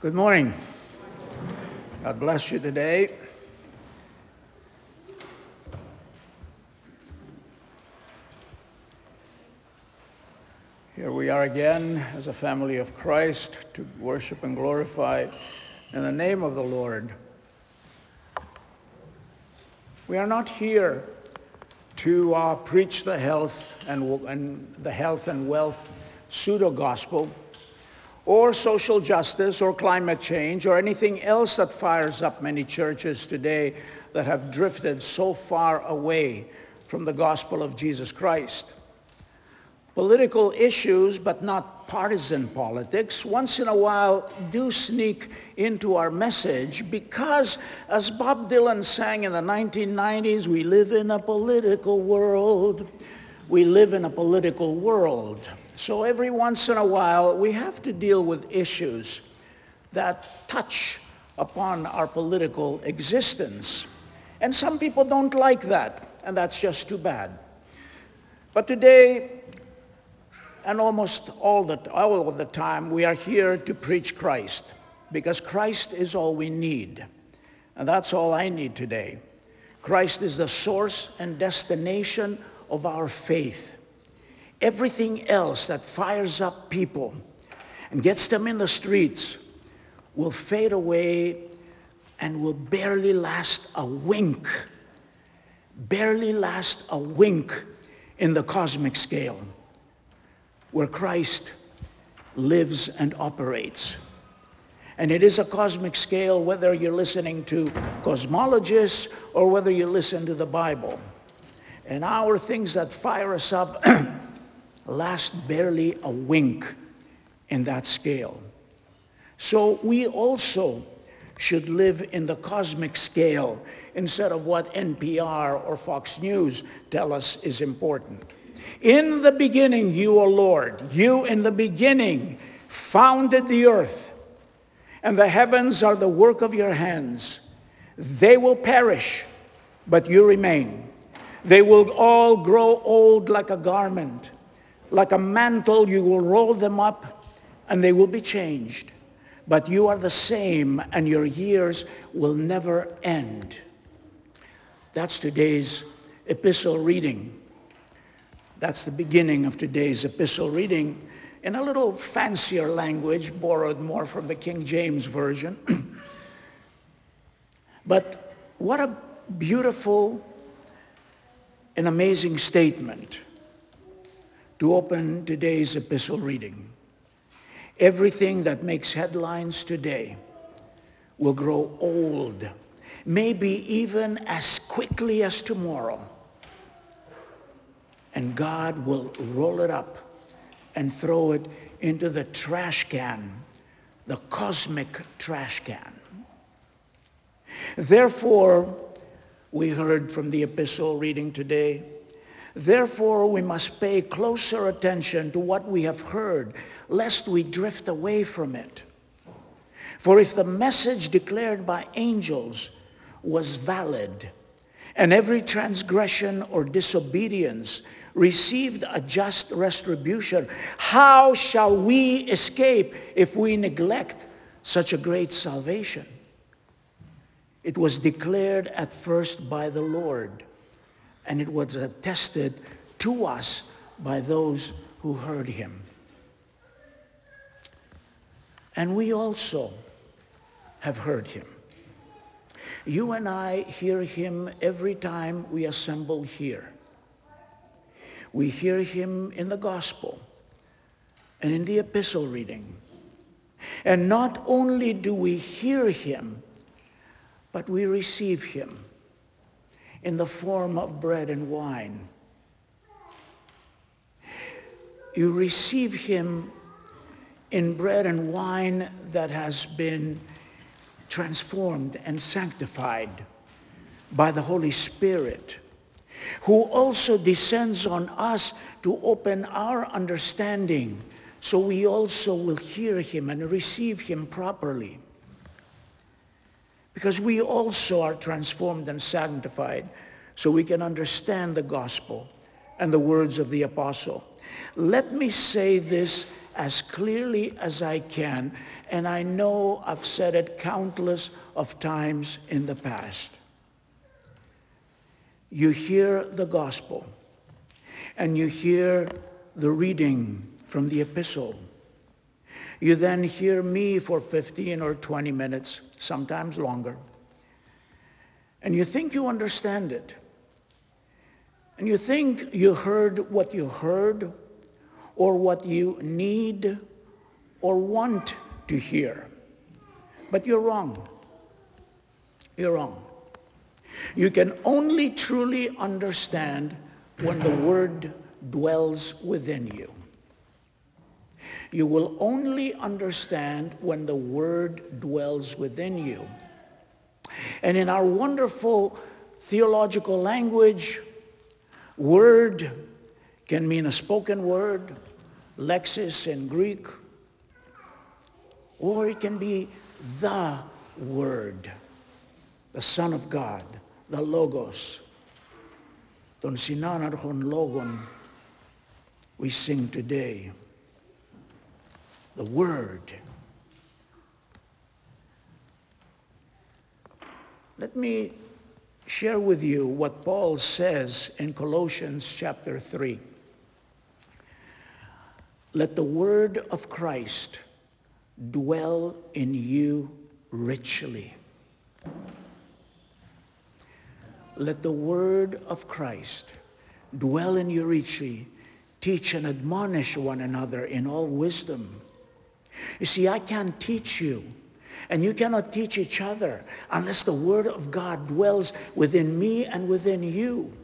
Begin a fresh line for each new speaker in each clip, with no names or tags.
Good morning. God bless you today. Here we are again as a family of Christ to worship and glorify in the name of the Lord. We are not here to preach the health and wealth pseudo-gospel, or social justice, or climate change, or anything else that fires up many churches today that have drifted so far away from the gospel of Jesus Christ. Political issues, but not partisan politics, once in a while do sneak into our message because, as Bob Dylan sang in the 1990s, we live in a political world. We live in a political world. So every once in a while, we have to deal with issues that touch upon our political existence. And some people don't like that, and that's just too bad. But today, and almost all of the time, we are here to preach Christ, because Christ is all we need. And that's all I need today. Christ is the source and destination of our faith. Everything else that fires up people and gets them in the streets will fade away and will barely last a wink. Barely last a wink in the cosmic scale, where Christ lives and operates. And it is a cosmic scale whether you're listening to cosmologists or whether you listen to the Bible. And our things that fire us up last barely a wink in that scale. So we also should live in the cosmic scale instead of what NPR or Fox News tell us is important. In the beginning, you, O Lord, you in the beginning founded the earth, and the heavens are the work of your hands. They will perish, but you remain. They will all grow old like a garment. Like a mantle, you will roll them up, and they will be changed. But you are the same, and your years will never end. That's today's epistle reading. That's the beginning of today's epistle reading in a little fancier language, borrowed more from the King James Version. But what a beautiful and amazing statement to open today's epistle reading. Everything that makes headlines today will grow old, maybe even as quickly as tomorrow. And God will roll it up and throw it into the trash can, the cosmic trash can. Therefore, we heard from the epistle reading today, therefore we must pay closer attention to what we have heard, lest we drift away from it. For if the message declared by angels was valid, and every transgression or disobedience received a just retribution, how shall we escape if we neglect such a great salvation? It was declared at first by the Lord, and it was attested to us by those who heard him. And we also have heard him. You and I hear him every time we assemble here. We hear him in the gospel and in the epistle reading. And not only do we hear him, but we receive him in the form of bread and wine. You receive him in bread and wine that has been transformed and sanctified by the Holy Spirit, who also descends on us to open our understanding so we also will hear him and receive him properly. Because we also are transformed and sanctified so we can understand the gospel and the words of the apostle. Let me say this as clearly as I can, and I know I've said it countless of times in the past. You hear the gospel, and you hear the reading from the epistle. You then hear me for 15 or 20 minutes, sometimes longer, and you think you understand it. And you think you heard what you heard, or what you need or want to hear. But you're wrong. You're wrong. You can only truly understand when the word dwells within you. You will only understand when the word dwells within you. And in our wonderful theological language, word can mean a spoken word, lexis in Greek, or it can be the Word, the Son of God, the Logos. Don sinanarhon logon we sing today. The Word. Let me share with you what Paul says in Colossians chapter 3. Let the word of Christ dwell in you richly. Let the word of Christ dwell in you richly. Teach and admonish one another in all wisdom. You see, I can't teach you, and you cannot teach each other unless the word of God dwells within me and within you.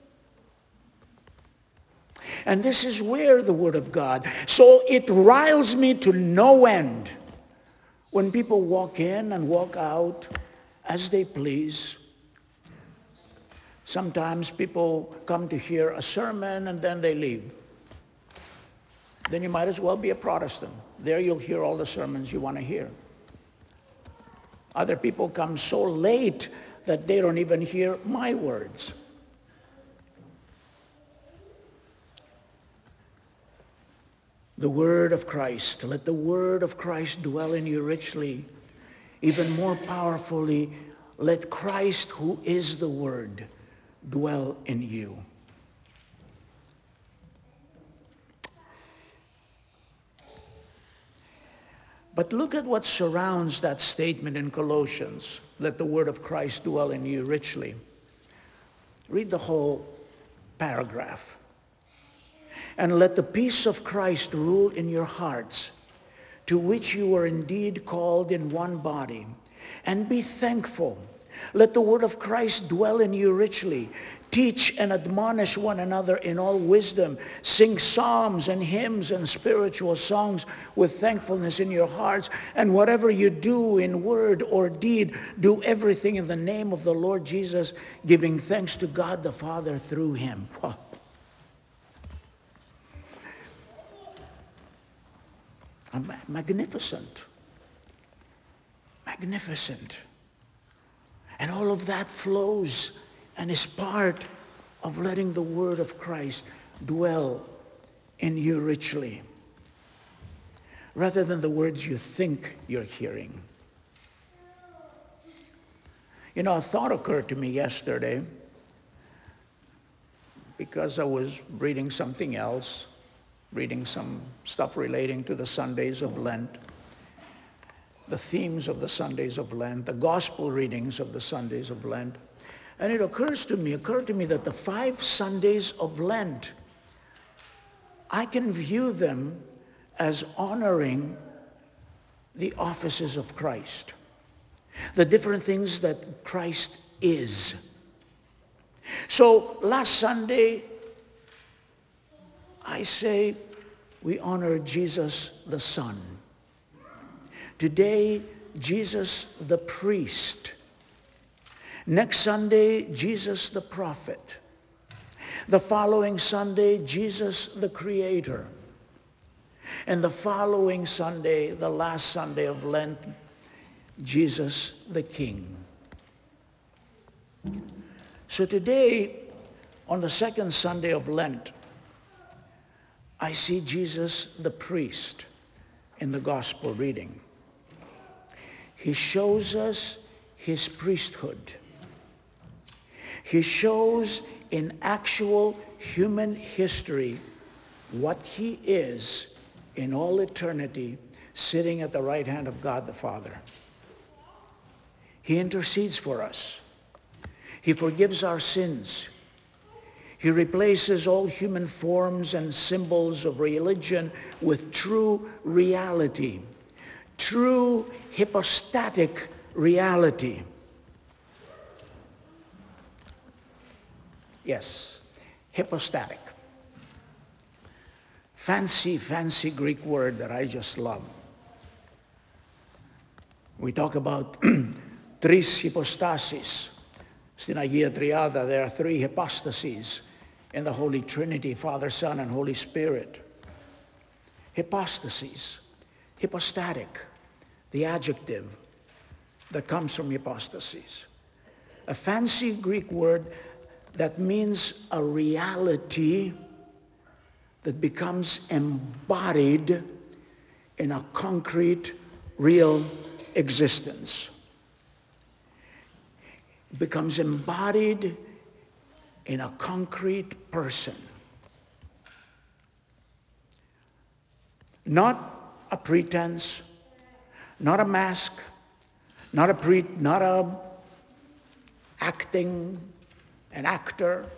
And this is where the word of God. So it riles me to no end when people walk in and walk out as they please. Sometimes people come to hear a sermon and then they leave. Then you might as well be a Protestant. There you'll hear all the sermons you want to hear. Other people come so late that they don't even hear my words. The word of Christ. Let the word of Christ dwell in you richly. Even more powerfully, let Christ, who is the word, dwell in you. But look at what surrounds that statement in Colossians. Let the word of Christ dwell in you richly. Read the whole paragraph. And let the peace of Christ rule in your hearts, to which you are indeed called in one body. And be thankful. Let the word of Christ dwell in you richly. Teach and admonish one another in all wisdom. Sing psalms and hymns and spiritual songs with thankfulness in your hearts. And whatever you do in word or deed, do everything in the name of the Lord Jesus, giving thanks to God the Father through him. Magnificent. Magnificent. And all of that flows and is part of letting the word of Christ dwell in you richly, rather than the words you think you're hearing. You know, a thought occurred to me yesterday because I was reading something else, reading some stuff relating to the Sundays of Lent, the themes of the Sundays of Lent, the gospel readings of the Sundays of Lent. And it occurred to me that the 5 Sundays of Lent, I can view them as honoring the offices of Christ, the different things that Christ is. So last Sunday, I say we honor Jesus the Son. Today, Jesus the priest. Next Sunday, Jesus the prophet. The following Sunday, Jesus the creator. And the following Sunday, the last Sunday of Lent, Jesus the King. So today, on the second Sunday of Lent, I see Jesus the priest in the gospel reading. He shows us his priesthood. He shows in actual human history what he is in all eternity, sitting at the right hand of God the Father. He intercedes for us. He forgives our sins. He replaces all human forms and symbols of religion with true reality, true hypostatic reality. Yes, hypostatic. Fancy Greek word that I just love. We talk about tris hypostasis. Στην Αγία Τριάδα, there are three hypostases in the Holy Trinity, Father, Son, and Holy Spirit. Hypostases, hypostatic, the adjective that comes from hypostases. A fancy Greek word that means a reality that becomes embodied in a concrete, real existence. It becomes embodied in a concrete person. Not a pretense, not a mask, not a acting, an actor,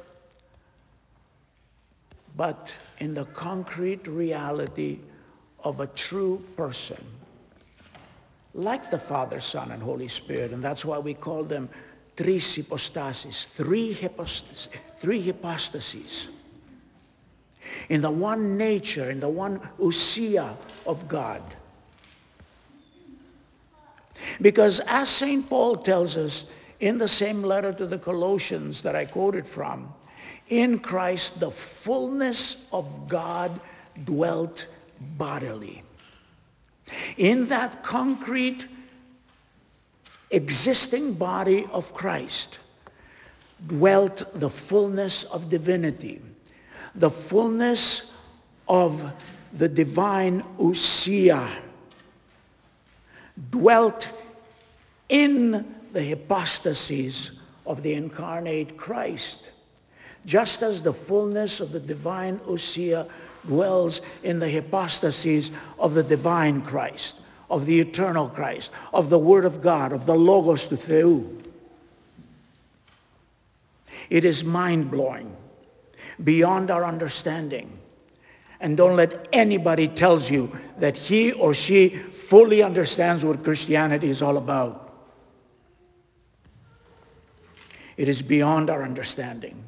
but in the concrete reality of a true person, like the Father, Son, and Holy Spirit. And that's why we call them tris hypostasis, three hypostases. In the one nature, in the one ousia of God. Because as St. Paul tells us in the same letter to the Colossians that I quoted from, in Christ the fullness of God dwelt bodily. In that concrete existing body of Christ dwelt the fullness of divinity, the fullness of the divine ousia, dwelt in the hypostases of the incarnate Christ, just as the fullness of the divine ousia dwells in the hypostases of the divine Christ, of the eternal Christ, of the Word of God, of the Logos to Theou. It is mind-blowing, beyond our understanding. And don't let anybody tells you that he or she fully understands what Christianity is all about. It is beyond our understanding.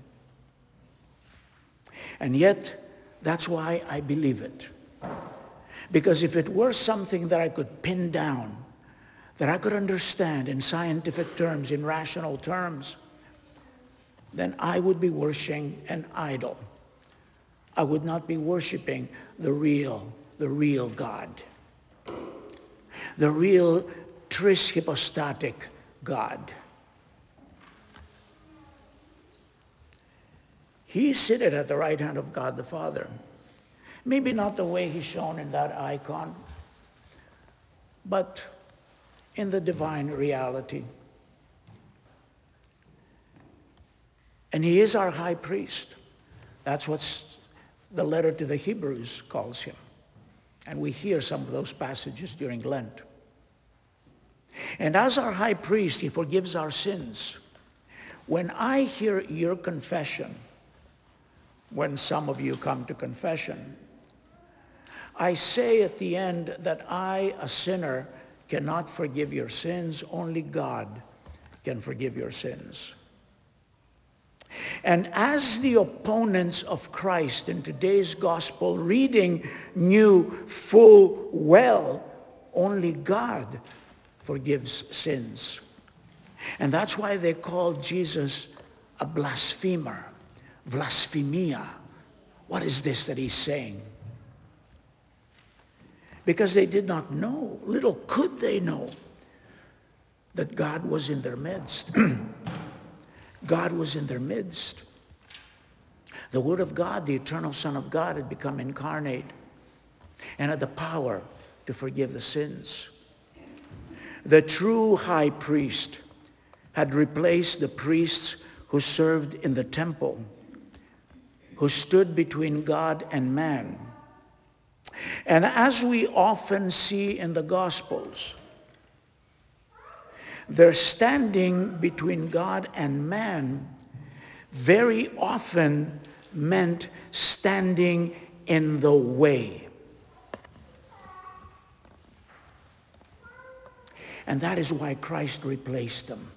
And yet, that's why I believe it. Because if it were something that I could pin down, that I could understand in scientific terms, in rational terms, then I would be worshiping an idol. I would not be worshiping the real God. The real tris hypostatic God. He is seated at the right hand of God the Father. Maybe not the way he's shown in that icon, but in the divine reality. And he is our high priest. That's what the letter to the Hebrews calls him. And we hear some of those passages during Lent. And as our high priest, he forgives our sins. When I hear your confession, when some of you come to confession, I say at the end that I, a sinner, cannot forgive your sins. Only God can forgive your sins. And as the opponents of Christ in today's gospel reading knew full well, only God forgives sins. And that's why they called Jesus a blasphemer. Blasphemia. What is this that he's saying? Because they did not know, little could they know, that God was in their midst. God was in their midst. The Word of God, the eternal Son of God, had become incarnate and had the power to forgive the sins. The true high priest had replaced the priests who served in the temple, who stood between God and man. And as we often see in the Gospels, their standing between God and man very often meant standing in the way. And that is why Christ replaced them.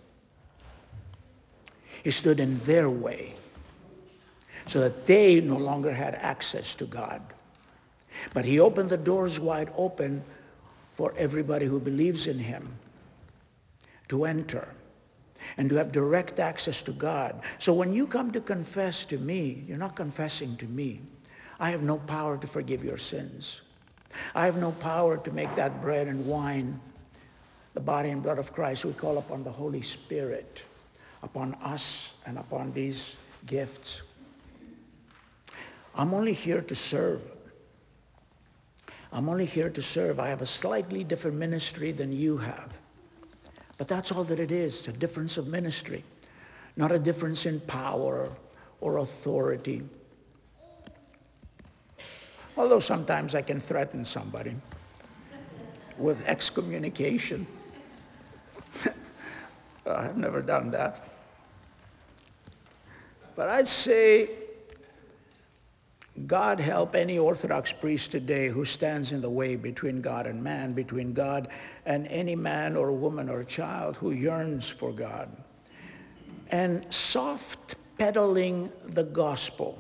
He stood in their way so that they no longer had access to God. But he opened the doors wide open for everybody who believes in him to enter and to have direct access to God. So when you come to confess to me, you're not confessing to me. I have no power to forgive your sins. I have no power to make that bread and wine the body and blood of Christ. We call upon the Holy Spirit, upon us and upon these gifts. I'm only here to serve. I'm only here to serve. I have a slightly different ministry than you have. But that's all that it is, a difference of ministry, not a difference in power or authority. Although sometimes I can threaten somebody with excommunication. I've never done that. But I'd say, God help any Orthodox priest today who stands in the way between God and man, between God and any man or woman or child who yearns for God. And soft peddling the gospel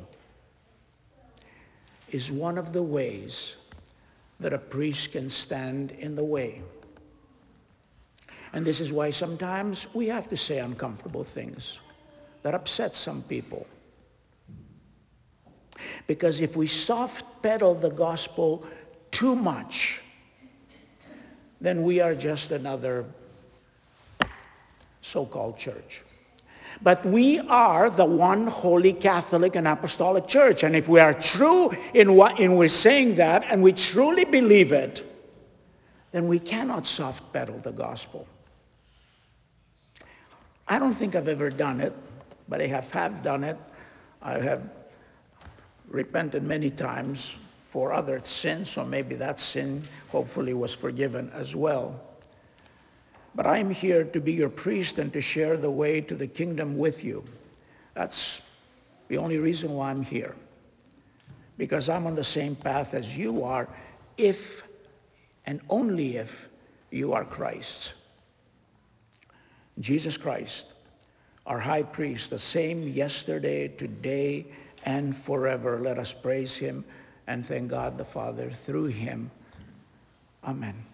is one of the ways that a priest can stand in the way. And this is why sometimes we have to say uncomfortable things that upset some people. Because if we soft pedal the gospel too much, then we are just another so-called church. But we are the one holy Catholic and Apostolic Church. And if we are true in we're saying that, and we truly believe it, then we cannot soft pedal the gospel. I don't think I've ever done it, but I have done it. I have repented many times for other sins, so maybe that sin hopefully was forgiven as well. But I'm here to be your priest and to share the way to the kingdom with you. That's the only reason why I'm here. Because I'm on the same path as you are, if and only if you are Christ. Jesus Christ, our high priest, the same yesterday, today, and forever. Let us praise him and thank God the Father through him. Amen.